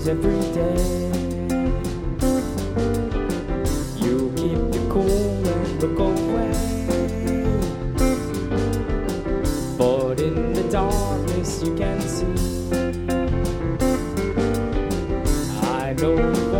change every day. You keep it cool and look away, but in the darkness you can see. I know